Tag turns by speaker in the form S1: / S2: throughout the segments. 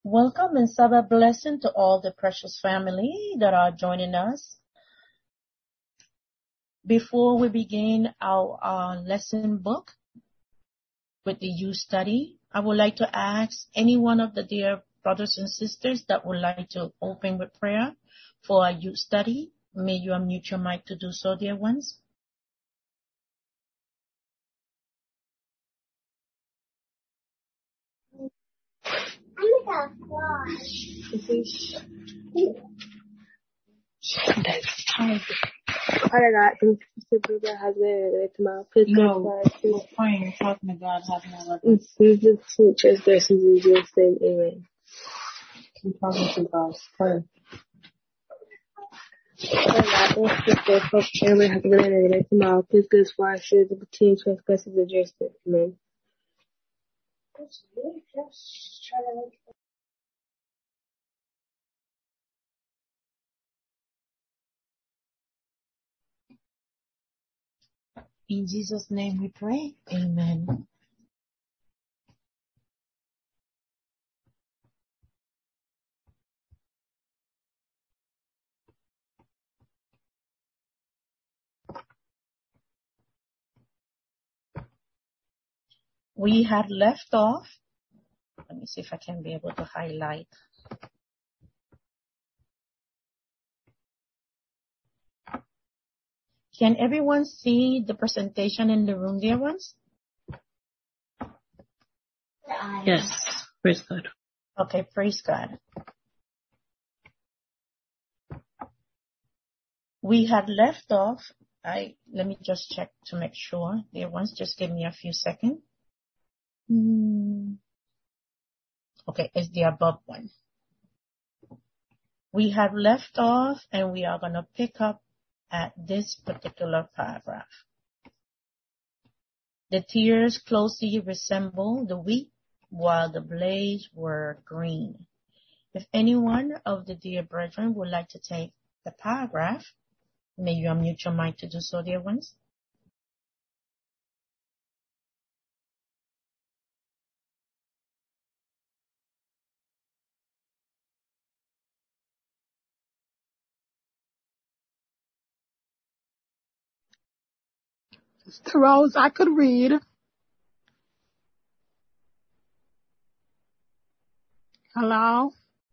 S1: Welcome and Sabbath blessing to all the precious family that are joining us. Before we begin our lesson book with the youth study, I would like to ask any one of the dear brothers and sisters that would like to open with prayer for our youth study. May you unmute your mic to do so, dear ones.
S2: Father God, thank you for the husband tomorrow. Please
S1: we're praying, talking to God, having our
S2: Jesus, sweet church blessings in Jesus' name, amen.
S1: Keep talking to God. Pray.
S2: Father God, thank you for the family husband tomorrow. Please give us for our sins and continue to blessings in Jesus' name, amen.
S1: In Jesus' name we pray. Amen. We had left off. Let me see if I can be able to highlight. Can everyone see the presentation in the room, dear ones?
S3: Yes, praise God.
S1: Okay, praise God. We had left off. Let me just check to make sure, dear ones. Just give me a few seconds. Okay, it's the above one. We have left off, and we are going to pick up at this particular paragraph. The tears closely resemble the wheat, while the blades were green. If any one of the dear brethren would like to take the paragraph, may you unmute your mic to do so, dear ones.
S4: Sister Rose, I could read. Hello?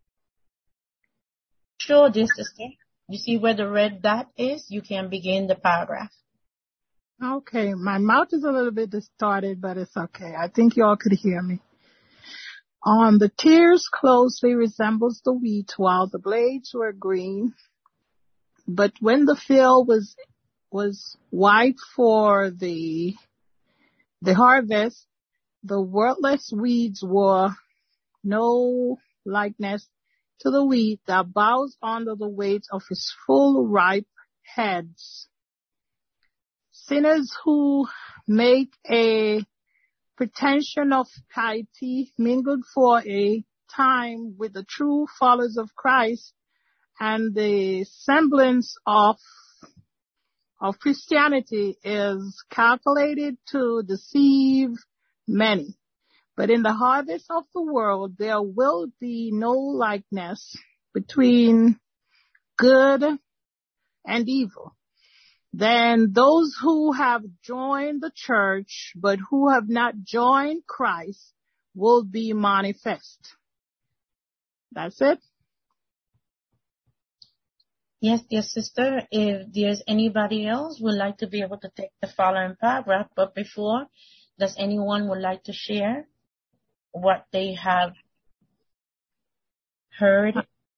S1: Sure, dear sister. You see where the red dot is? You can begin the paragraph.
S4: Okay, my mouth is a little bit distorted, but it's okay. I think you all could hear me. The tears closely resembles the wheat, while the blades were green. But when the field was white for the harvest, the worthless weeds were no likeness to the wheat that bows under the weight of his full ripe heads. Sinners who make a pretension of piety mingled for a time with the true followers of Christ, and the semblance of Christianity is calculated to deceive many. But in the harvest of the world, there will be no likeness between good and evil. Then those who have joined the church, but who have not joined Christ, will be manifest. That's it.
S1: Yes, dear sister, if there's anybody else would like to be able to take the following paragraph, but before, does anyone would like to share what they have heard?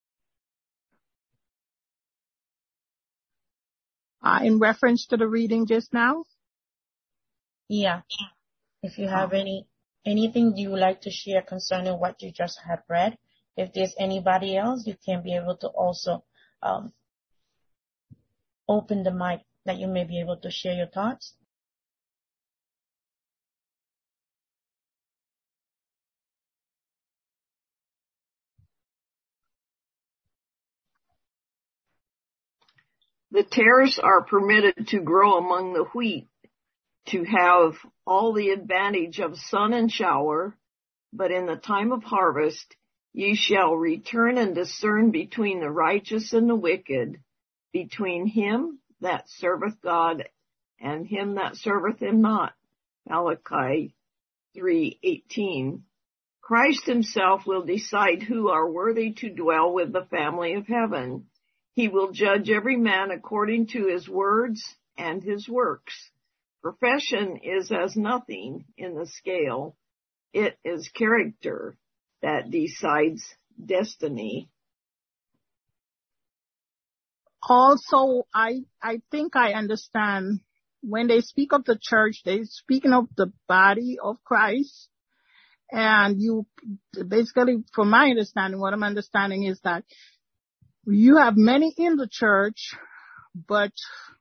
S4: In reference to the reading just now?
S1: Yeah. If you have anything you would like to share concerning what you just had read, if there's anybody else, you can be able to also open the mic that you may be able to share your thoughts.
S5: The tares are permitted to grow among the wheat, to have all the advantage of sun and shower, but in the time of harvest, Ye shall return and discern between the righteous and the wicked, between him that serveth God and him that serveth him not. Malachi 3:18. Christ himself will decide who are worthy to dwell with the family of heaven. He will judge every man according to his words and his works. Profession is as nothing in the scale. It is character that decides destiny.
S4: Also, I think I understand when they speak of the church, they're speaking of the body of Christ. And you basically, from my understanding, what I'm understanding is that you have many in the church, but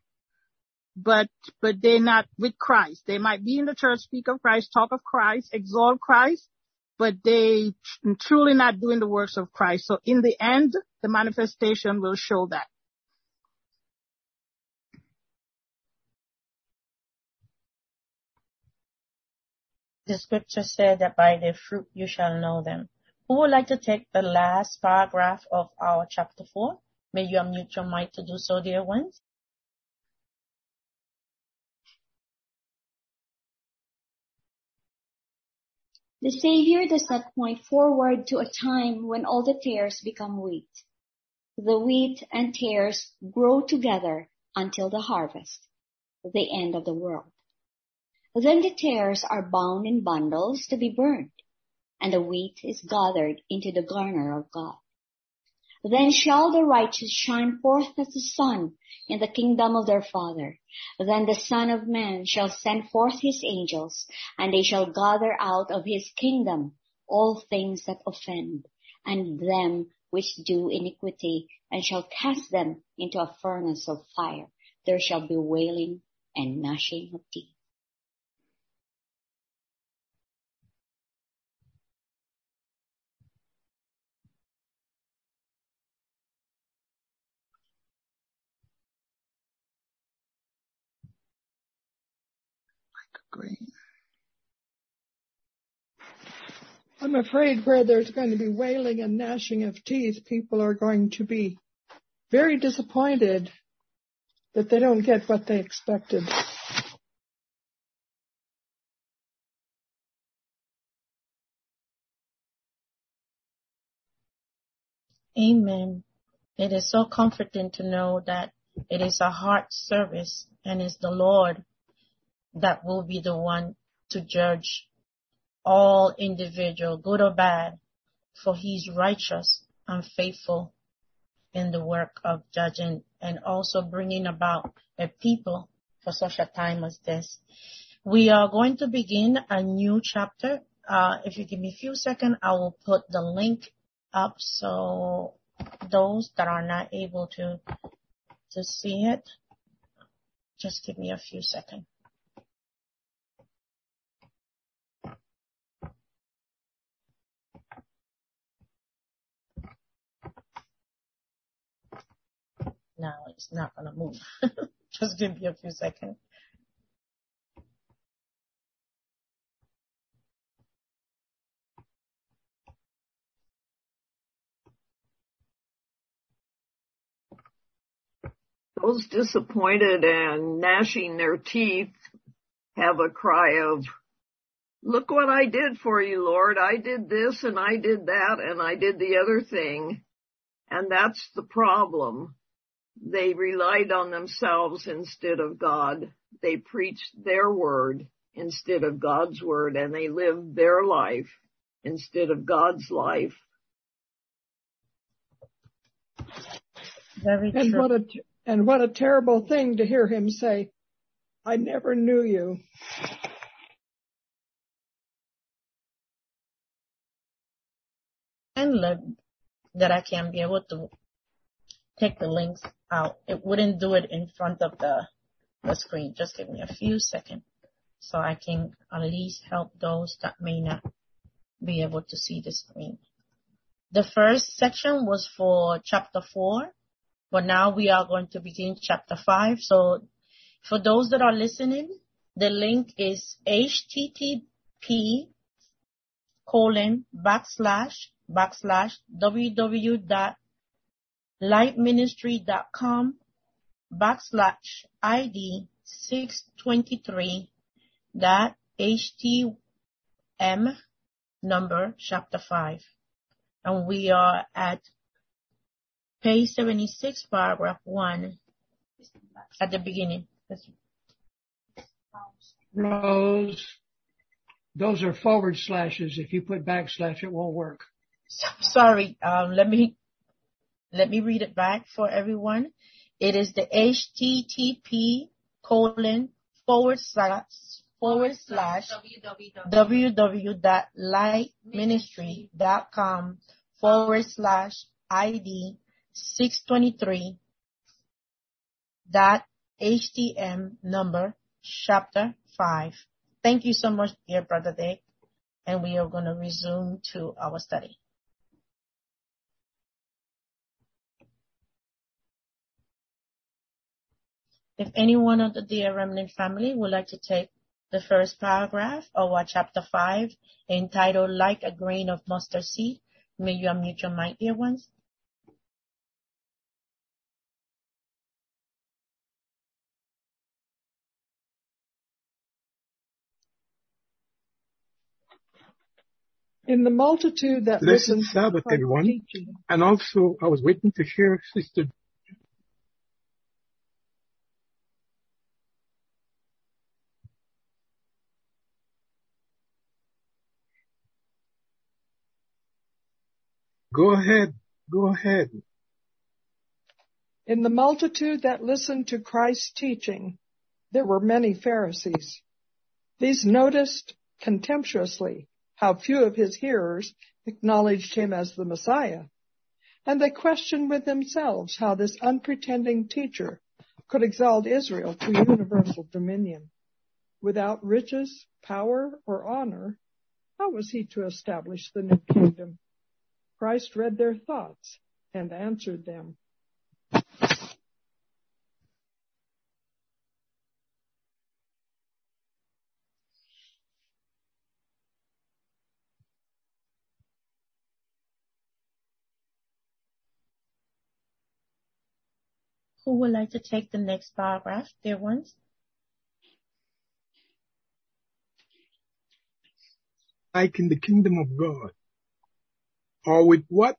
S4: they're not with Christ. They might be in the church, speak of Christ, talk of Christ, exalt Christ, but they truly not doing the works of Christ. So in the end, the manifestation will show that.
S1: The scripture said that by their fruit you shall know them. Who would like to take the last paragraph of our chapter 4? May you unmute your mic to do so, dear ones.
S6: The Savior does not point forward to a time when all the tares become wheat. The wheat and tares grow together until the harvest, the end of the world. Then the tares are bound in bundles to be burned, and the wheat is gathered into the garner of God. Then shall the righteous shine forth as the sun in the kingdom of their Father. Then the Son of Man shall send forth his angels, and they shall gather out of his kingdom all things that offend, and them which do iniquity, and shall cast them into a furnace of fire. There shall be wailing and gnashing of teeth.
S4: Great.
S7: I'm afraid where there's going to be wailing and gnashing of teeth, people are going to be very disappointed that they don't get what they expected.
S1: Amen. It is so comforting to know that it is a heart service and it's the Lord that will be the one to judge all individual, good or bad, for he's righteous and faithful in the work of judging and also bringing about a people for such a time as this. We are going to begin a new chapter. If you give me a few seconds, I will put the link up so those that are not able to see it, just give me a few seconds. Now it's not going to move. Just give me a few seconds.
S5: Those disappointed and gnashing their teeth have a cry of, look what I did for you, Lord. I did this and I did that and I did the other thing. And that's the problem. They relied on themselves instead of God. They preached their word instead of God's word, and they lived their life instead of God's life.
S1: Very true.
S7: And what a terrible thing to hear him say, I never knew you.
S1: And look, that I can be able to take the links out. It wouldn't do it in front of the screen. Just give me a few seconds so I can at least help those that may not be able to see the screen. The first section was for chapter 4, but now we are going to begin chapter 5. So for those that are listening, the link is http:// www.lightministry.com/ID 623.htm number chapter 5. And we are at page 76, paragraph 1 at the beginning.
S8: Those are forward slashes. If you put backslash, it won't work.
S1: Sorry. Let me read it back for everyone. It is the http://www.lightministry.com/ID 623.htm number chapter 5. Thank you so much, dear Brother Dick. And we are going to resume to our study. If anyone of the Dear Remnant family would like to take the first paragraph of our chapter 5, entitled Like a Grain of Mustard Seed, may you unmute your mic, dear ones.
S7: In the multitude that listened to
S9: Sabbath, everyone. Teaching. And also, I was waiting to hear Sister. Go ahead.
S7: In the multitude that listened to Christ's teaching, there were many Pharisees. These noticed contemptuously how few of his hearers acknowledged him as the Messiah, and they questioned with themselves how this unpretending teacher could exalt Israel to universal dominion. Without riches, power, or honor, how was he to establish the new kingdom? Christ read their thoughts and answered them.
S1: Who would like to take the next paragraph, dear ones?
S9: Like in the kingdom of God. Or with what?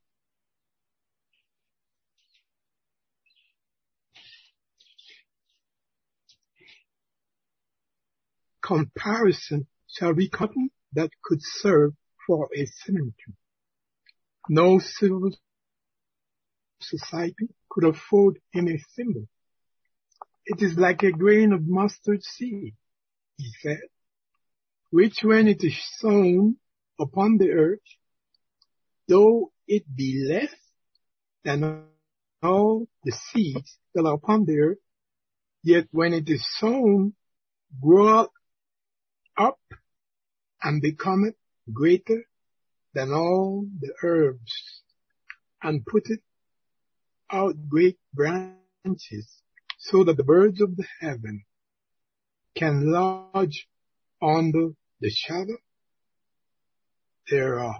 S9: Comparison shall be cotton that could serve for a cemetery. No civil society could afford him a symbol. It is like a grain of mustard seed, he said, which when it is sown upon the earth, though it be less than all the seeds that are upon the earth, yet when it is sown, groweth up and becometh greater than all the herbs, and putteth out great branches, so that the birds of the heaven can lodge under the shadow thereof.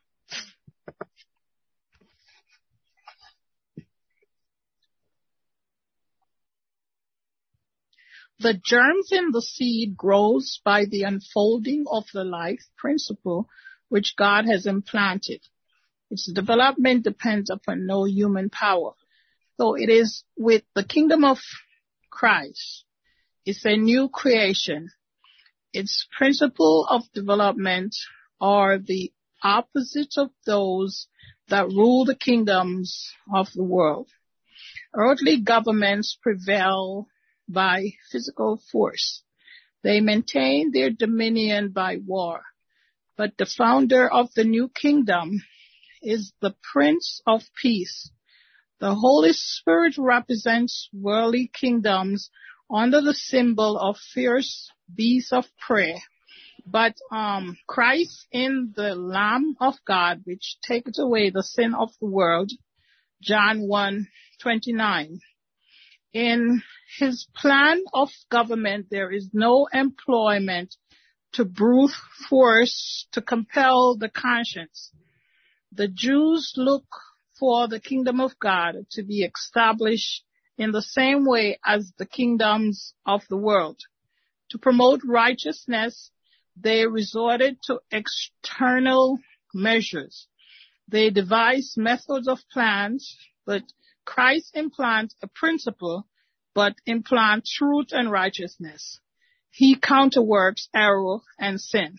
S4: The germs in the seed grows by the unfolding of the life principle which God has implanted. Its development depends upon no human power. So it is with the kingdom of Christ. It's a new creation. Its principle of development are the opposite of those that rule the kingdoms of the world. Earthly governments prevail by physical force. They maintain their dominion by war. But the founder of the new kingdom is the Prince of Peace. The Holy Spirit represents worldly kingdoms under the symbol of fierce beasts of prey. But Christ in the Lamb of God, which taketh away the sin of the world, John 1:29. In his plan of government, there is no employment to brute force to compel the conscience. The Jews look for the kingdom of God to be established in the same way as the kingdoms of the world. To promote righteousness, they resorted to external measures. They devised methods of plans, but Christ implants a principle, but implants truth and righteousness. He counterworks error and sin.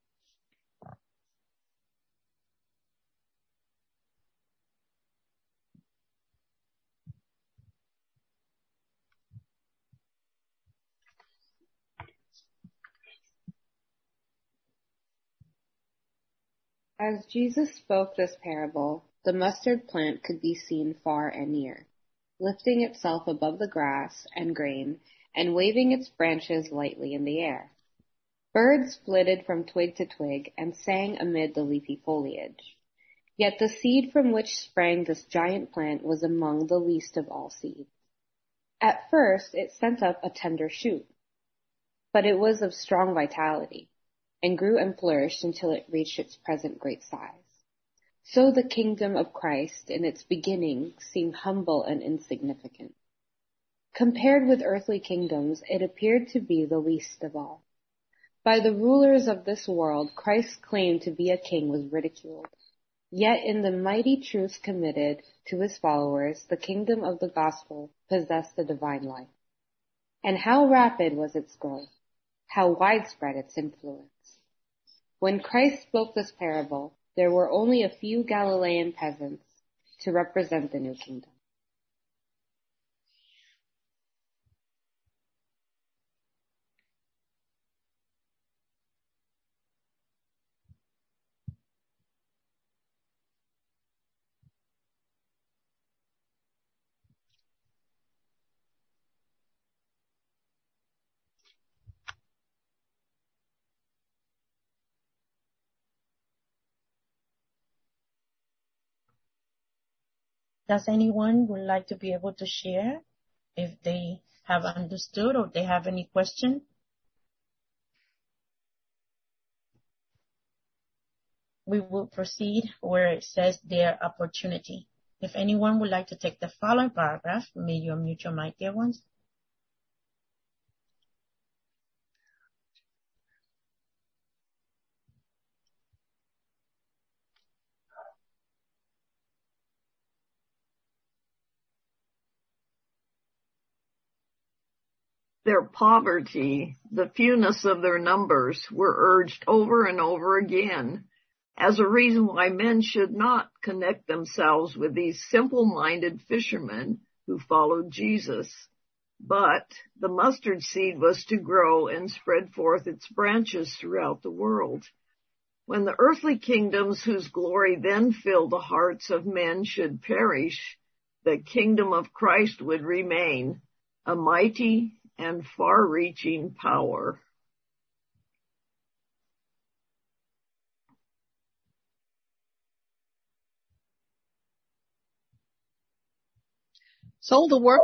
S10: As Jesus spoke this parable, the mustard plant could be seen far and near, lifting itself above the grass and grain and waving its branches lightly in the air. Birds flitted from twig to twig and sang amid the leafy foliage. Yet the seed from which sprang this giant plant was among the least of all seeds. At first it sent up a tender shoot, but it was of strong vitality, and grew and flourished until it reached its present great size. So the kingdom of Christ in its beginning seemed humble and insignificant. Compared with earthly kingdoms, it appeared to be the least of all. By the rulers of this world, Christ's claim to be a king was ridiculed. Yet in the mighty truth committed to his followers, the kingdom of the gospel possessed the divine life. And how rapid was its growth, how widespread its influence. When Christ spoke this parable, there were only a few Galilean peasants to represent the new kingdom.
S1: Does anyone would like to be able to share if they have understood or they have any question? We will proceed where it says their opportunity. If anyone would like to take the following paragraph, may you unmute your mic, dear ones.
S5: Their poverty, the fewness of their numbers, were urged over and over again as a reason why men should not connect themselves with these simple-minded fishermen who followed Jesus. But the mustard seed was to grow and spread forth its branches throughout the world. When the earthly kingdoms whose glory then filled the hearts of men should perish, the kingdom of Christ would remain, a mighty and far-reaching power.
S4: So the work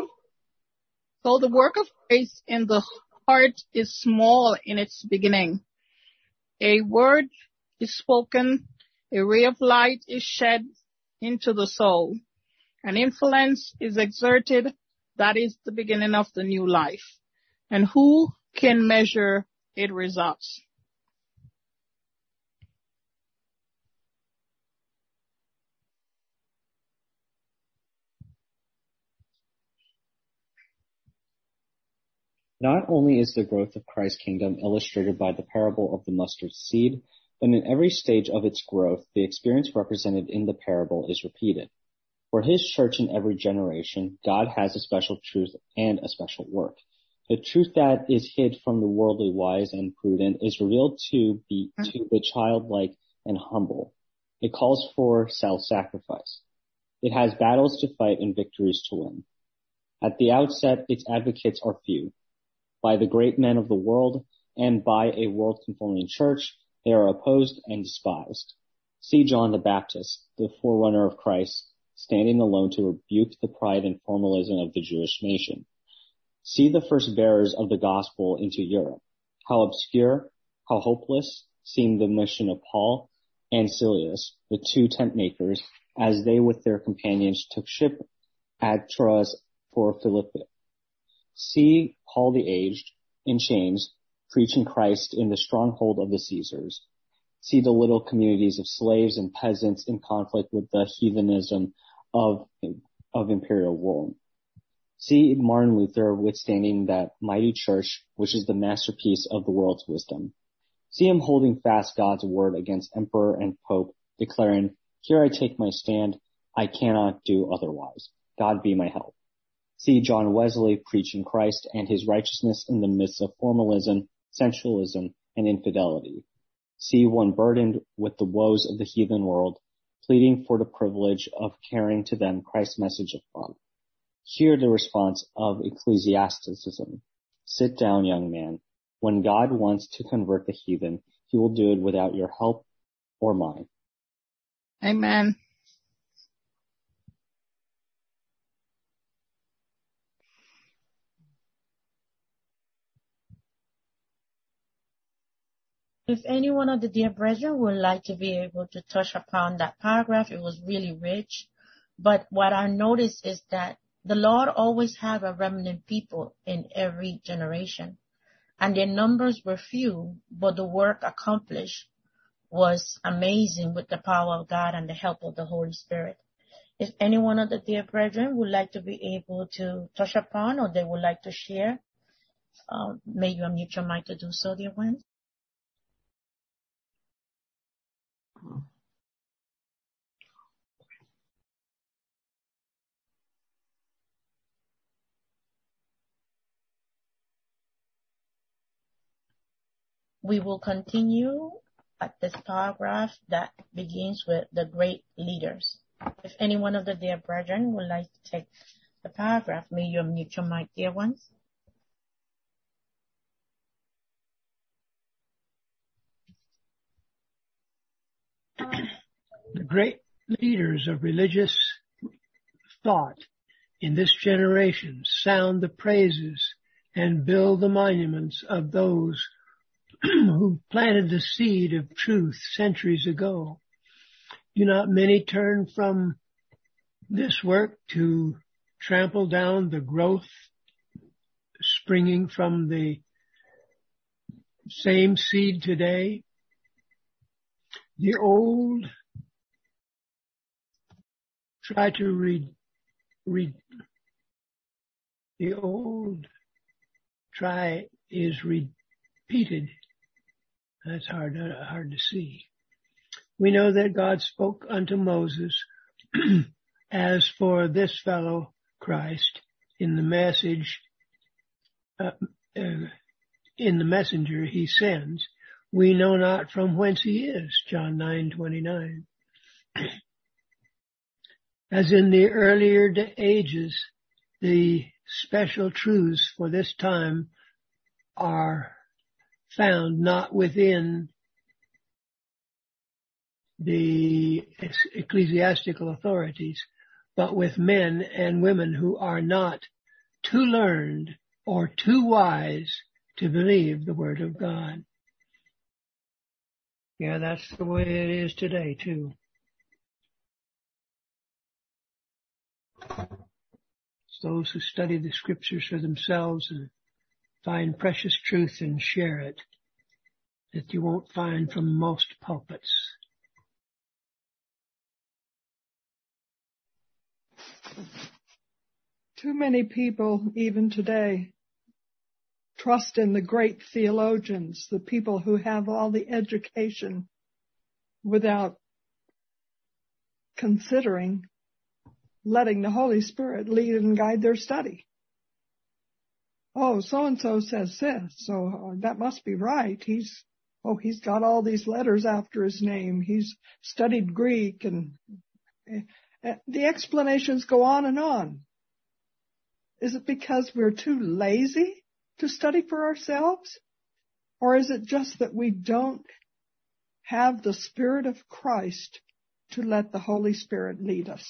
S4: of grace in the heart is small in its beginning. A word is spoken, a ray of light is shed into the soul, an influence is exerted. That is the beginning of the new life. And who can measure its results?
S11: Not only is the growth of Christ's kingdom illustrated by the parable of the mustard seed, but in every stage of its growth, the experience represented in the parable is repeated. For his church in every generation, God has a special truth and a special work. The truth that is hid from the worldly wise and prudent is revealed to the childlike and humble. It calls for self-sacrifice. It has battles to fight and victories to win. At the outset, its advocates are few. By the great men of the world and by a world-conforming church, they are opposed and despised. See John the Baptist, the forerunner of Christ, standing alone to rebuke the pride and formalism of the Jewish nation. See the first bearers of the gospel into Europe. How obscure, how hopeless seemed the mission of Paul, and Silius, the 2 tent makers, as they with their companions took ship at Troas for Philippi. See Paul the aged, in chains, preaching Christ in the stronghold of the Caesars. See the little communities of slaves and peasants in conflict with the heathenism of imperial Rome. See Martin Luther withstanding that mighty church, which is the masterpiece of the world's wisdom. See him holding fast God's word against emperor and pope, declaring, "Here I take my stand. I cannot do otherwise. God be my help." See John Wesley preaching Christ and his righteousness in the midst of formalism, sensualism, and infidelity. See one burdened with the woes of the heathen world, pleading for the privilege of carrying to them Christ's message of God. Hear the response of ecclesiasticism. Sit down, young man. When God wants to convert the heathen, he will do it without your help or mine.
S4: Amen.
S1: If any one of the dear brethren would like to be able to touch upon that paragraph, it was really rich. But what I noticed is that the Lord always have a remnant people in every generation. And their numbers were few, but the work accomplished was amazing with the power of God and the help of the Holy Spirit. If any one of the dear brethren would like to be able to touch upon or they would like to share, may you unmute your mic to do so, dear ones. We will continue at this paragraph that begins with the great leaders. If any one of the dear brethren would like to take the paragraph, may you unmute your mic, dear ones.
S8: The great leaders of religious thought in this generation sound the praises and build the monuments of those who planted the seed of truth centuries ago. Do not many turn from this work to trample down the growth springing from the same seed today? The old try to the old try is repeated. That's hard to see. We know that God spoke unto Moses, as for this fellow Christ, in the message, in the messenger he sends, we know not from whence he is. John 9:29. As in the earlier ages, the special truths for this time are found not within the ecclesiastical authorities, but with men and women who are not too learned or too wise to believe the word of God. Yeah, that's the way it is today, too. It's those who study the scriptures for themselves and find precious truth and share it that you won't find from most pulpits.
S7: Too many people, even today, trust in the great theologians, the people who have all the education, without considering letting the Holy Spirit lead and guide their study. Oh, so-and-so says this, so that must be right. He's got all these letters after his name. He's studied Greek, and the explanations go on and on. Is it because we're too lazy to study for ourselves? Or is it just that we don't have the Spirit of Christ to let the Holy Spirit lead us?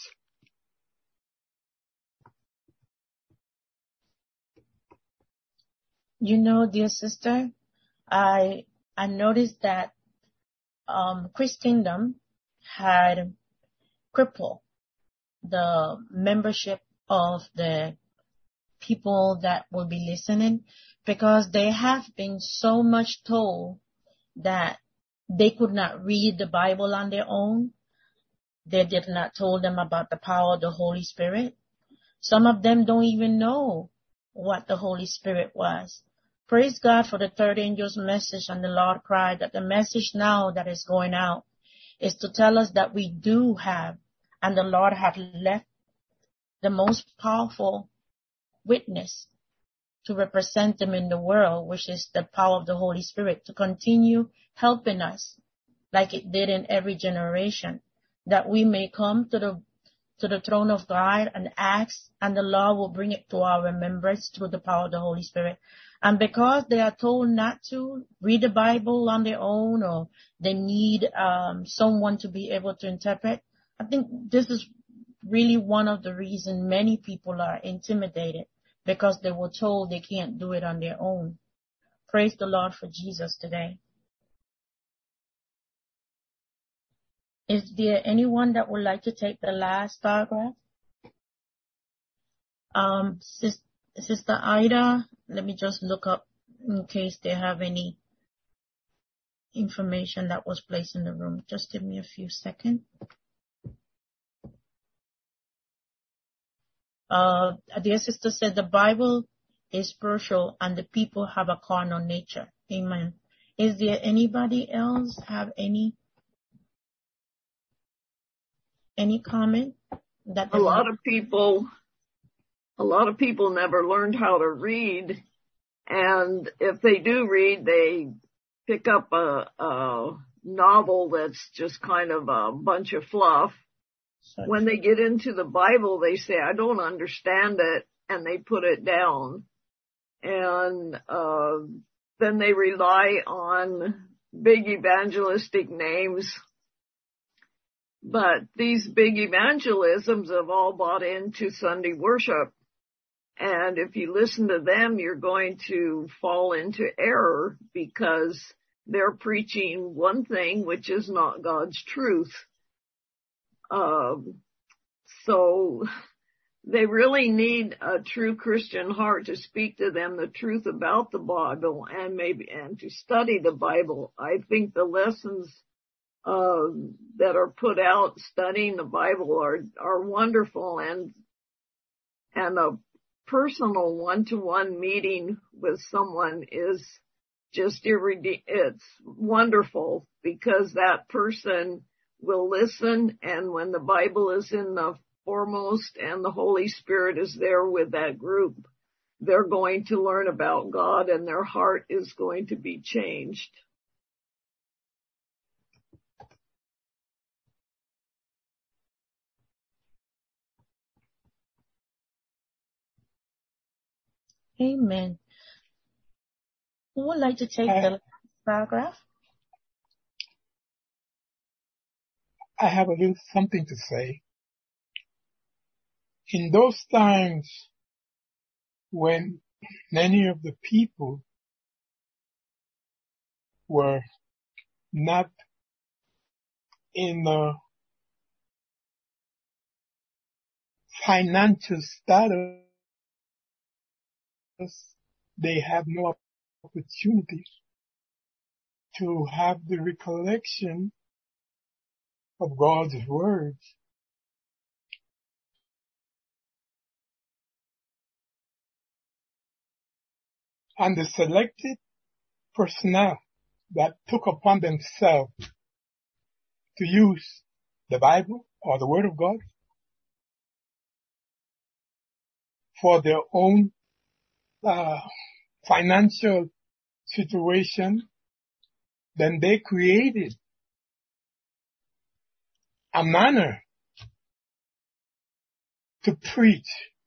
S1: You know, dear sister, I noticed that Christendom had crippled the membership of the people that will be listening, because they have been so much told that they could not read the Bible on their own. They did not told them about the power of the Holy Spirit. Some of them don't even know what the Holy Spirit was. Praise God for the third angel's message, and the Lord cried that the message now that is going out is to tell us that we do have, and the Lord had left the most powerful witness to represent Him in the world, which is the power of the Holy Spirit, to continue helping us like it did in every generation, that we may come to the throne of God and ask, and the Lord will bring it to our remembrance through the power of the Holy Spirit. And because they are told not to read the Bible on their own, or they need someone to be able to interpret, I think this is really one of the reasons many people are intimidated, because they were told they can't do it on their own. Praise the Lord for Jesus today. Is there anyone that would like to take the last paragraph? Sister Ida, let me just look up in case they have any information that was placed in the room. Just give me a few seconds. Dear sister said the Bible is spiritual and the people have a carnal nature. Amen. Is there anybody else have any comment? That
S5: a lot of people never learned how to read, and if they do read, they pick up a novel that's just kind of a bunch of fluff. When they get into the Bible, they say, I don't understand it, and they put it down. And then they rely on big evangelistic names. But these big evangelisms have all bought into Sunday worship. And if you listen to them, you're going to fall into error, because they're preaching one thing which is not God's truth. So they really need a true Christian heart to speak to them the truth about the Bible, and to study the Bible. I think the lessons that are put out studying the Bible are wonderful, and a personal one-to-one meeting with someone is just it's wonderful, because that person will listen, and when the Bible is in the foremost and the Holy Spirit is there with that group, they're going to learn about God and their heart is going to be changed.
S1: Amen. Who would like to take the last paragraph?
S9: I have a little something to say. In those times when many of the people were not in a financial status, they had no opportunity to have the recollection of God's words. And the selected personnel that took upon themselves to use the Bible or the Word of God for their own financial situation, then they created a manner to preach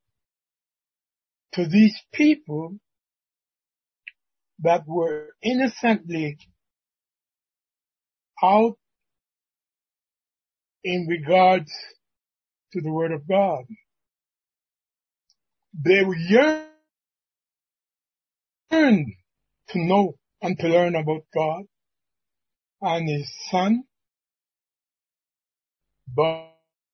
S9: to these people that were innocently out in regards to the Word of God. They yearned to know and to learn about God, and his son, but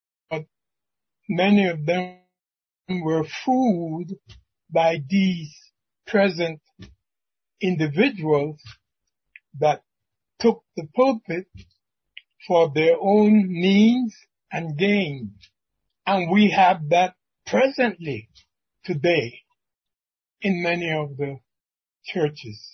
S9: many of them were fooled by these present individuals that took the pulpit for their own means and gain. And we have that presently today in many of the churches.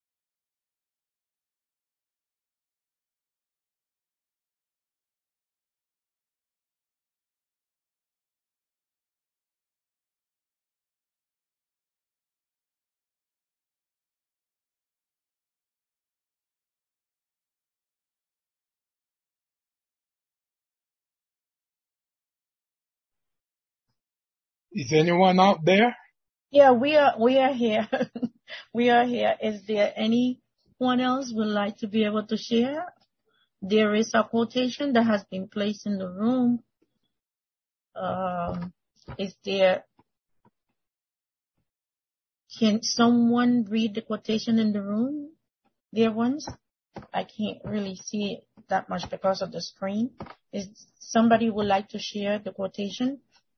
S9: Is anyone out there?
S1: Yeah, we are here. We are here. Is there anyone else would like to be able to share? There is a quotation that has been placed in the room. Can someone read the quotation in the room? Dear ones, I can't really see it that much because of the screen. Is somebody would like to share the quotation?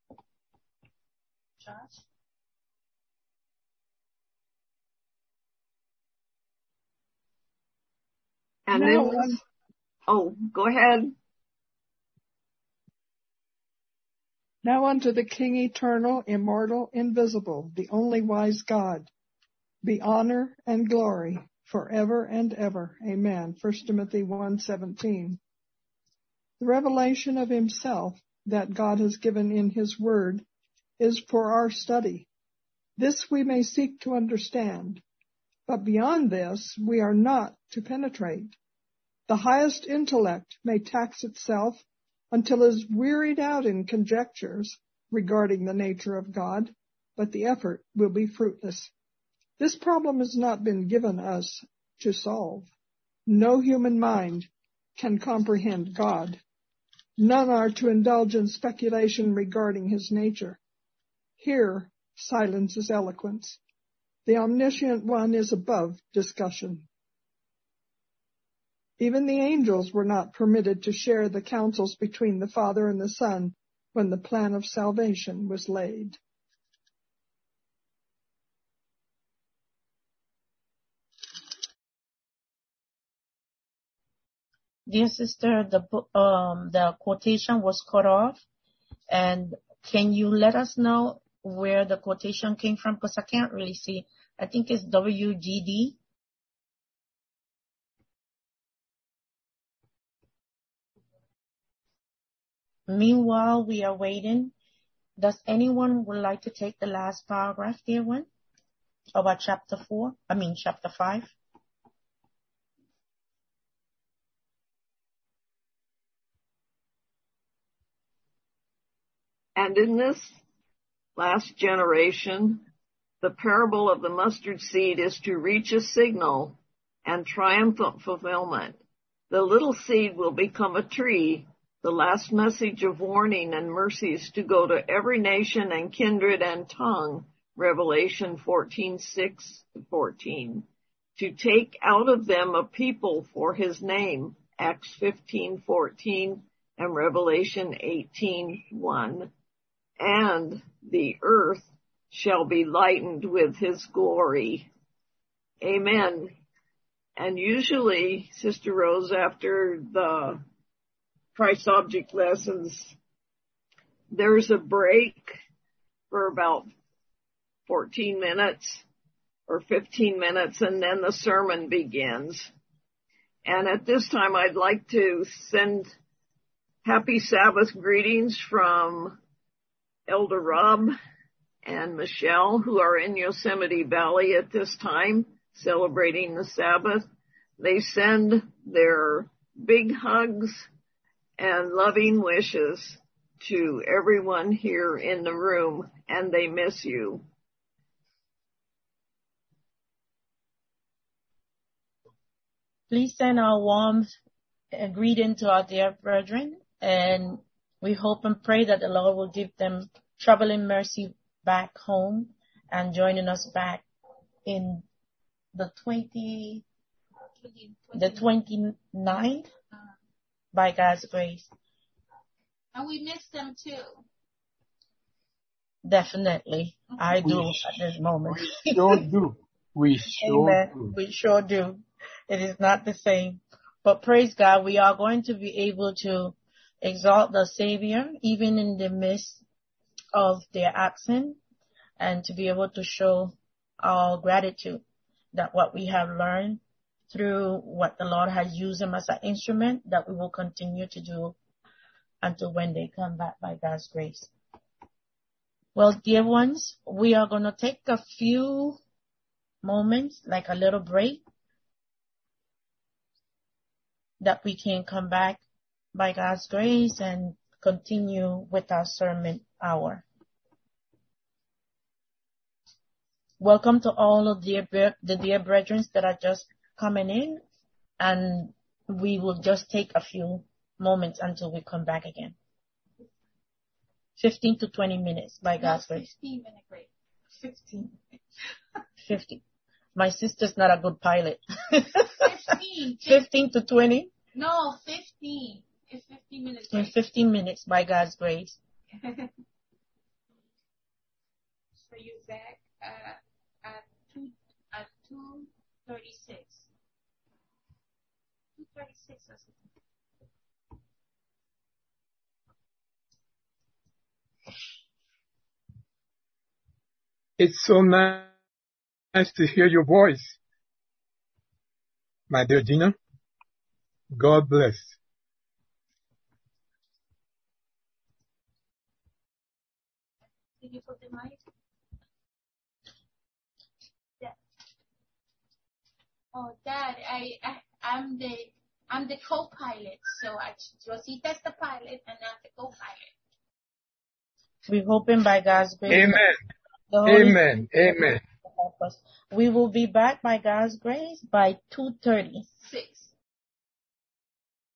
S1: Josh?
S5: And then, go ahead.
S7: Now unto the King eternal, immortal, invisible, the only wise God, be honor and glory forever and ever. Amen. 1 Timothy 1:17. The revelation of himself that God has given in his word is for our study. This we may seek to understand, but beyond this we are not to penetrate. The highest intellect may tax itself until it is wearied out in conjectures regarding the nature of God, but the effort will be fruitless. This problem has not been given us to solve. No human mind can comprehend God. None are to indulge in speculation regarding his nature. Here, silence is eloquence. The omniscient one is above discussion. Even the angels were not permitted to share the counsels between the Father and the Son when the plan of salvation was laid.
S1: Dear sister, the quotation was cut off, and can you let us know where the quotation came from? Because I can't really see. I think it's WGD. Meanwhile, we are waiting. Does anyone would like to take the last paragraph, dear one, about chapter 5?
S5: And in this last generation, the parable of the mustard seed is to reach a signal and triumphant fulfillment. The little seed will become a tree, the last message of warning and mercies to go to every nation and kindred and tongue, Revelation 14:6-14. To take out of them a people for his name, Acts 15:14 and Revelation 18:1. And the earth shall be lightened with his glory. Amen. And usually, Sister Rose, after the Christ object lessons, there's a break for about 14 minutes or 15 minutes, and then the sermon begins. And at this time, I'd like to send happy Sabbath greetings from Elder Rob and Michelle, who are in Yosemite Valley at this time, celebrating the Sabbath. They send their big hugs and loving wishes to everyone here in the room, and they miss you.
S1: Please send our warm greeting to our dear brethren, and we hope and pray that the Lord will give them traveling mercy back home and joining us back in the The 29th, by God's grace.
S12: And we miss them too.
S1: Definitely. I do at this moment.
S9: We sure do. We sure
S1: Amen.
S9: do.
S1: We sure do. It is not the same. But praise God, we are going to be able to exalt the Savior even in the midst of their accent, and to be able to show our gratitude that what we have learned through what the Lord has used them as an instrument, that we will continue to do until when they come back by God's grace. Well, dear ones, we are going to take a few moments, like a little break, that we can come back by God's grace and continue with our sermon hour. Welcome to all of the dear brethren that are just coming in, and we will just take a few moments until we come back again. 15 to 20 minutes by God's grace.
S12: 15-minute break.
S1: 15. 50. My sister's not a good pilot.
S12: 15.
S1: 15 to 20?
S12: No, 15. It's 15 minutes.
S1: In 15 minutes by God's grace.
S12: So you're back at 2:36. 2:36 or something.
S9: It's so nice to hear your voice, my dear Gina. God bless.
S12: Did you put the mic? Yeah. Oh, Dad, I'm the co-pilot. So Rosita's the pilot and I'm the co-pilot.
S1: We're hoping by God's grace.
S9: Amen.
S1: Amen.
S9: Amen.
S1: We will be back by God's grace by 2:30.
S12: 6.